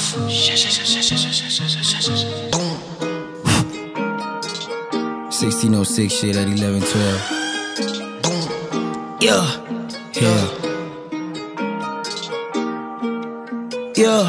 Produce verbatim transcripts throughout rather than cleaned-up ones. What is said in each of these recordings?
Boom. sixteen oh six shit at eleven twelve. Boom. Yeah. Yeah. Yeah.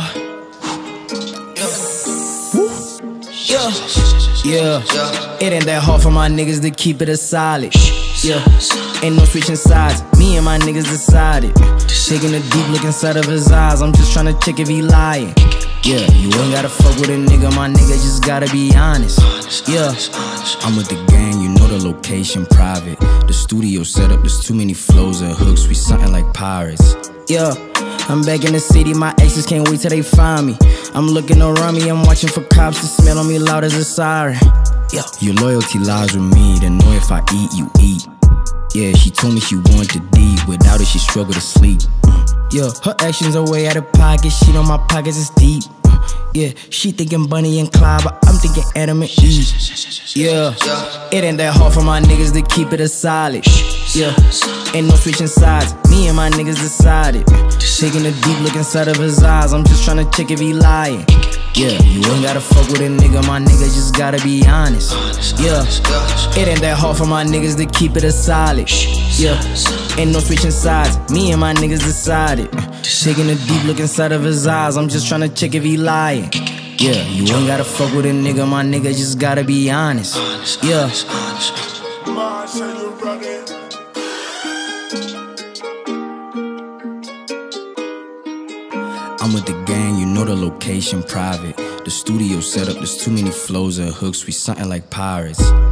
Yeah. Yeah. It ain't that hard for my niggas to keep it a solid. Yeah. Ain't no switching sides. Me and my niggas decided. Taking a deep look inside of his eyes. I'm just tryna check if he lying. Yeah, you ain't gotta fuck with a nigga, my nigga just gotta be honest. Yeah, I'm with the gang, you know the location private. The studio set up, there's too many flows and hooks, we something like pirates. Yeah, I'm back in the city, my exes can't wait till they find me. I'm looking around me, I'm watching for cops to smell on me loud as a siren. Yeah, your loyalty lies with me, to know if I eat, you eat. Yeah, she told me she wanted to D, without it she struggled to sleep. Yeah, her actions are way out of pocket, she know my pockets is deep. Yeah, she thinking Bunny and Clyde, but I'm thinking Adam and Eve. Yeah, it ain't that hard for my niggas to keep it a solid. Yeah, ain't no switching sides, me and my niggas decided. Taking a deep look inside of his eyes, I'm just tryna check if he lying. Yeah, you ain't gotta fuck with a nigga, my nigga just gotta be honest. Yeah, it ain't that hard for my niggas to keep it a solid. Yeah, ain't no switching sides, me and my niggas decided. Taking a deep look inside of his eyes, I'm just tryna check if he lying. Yeah, you ain't gotta fuck with a nigga, my nigga just gotta be honest. Yeah. I'm with the gang, you know the location private. The studio set up, there's too many flows and hooks, we something like pirates.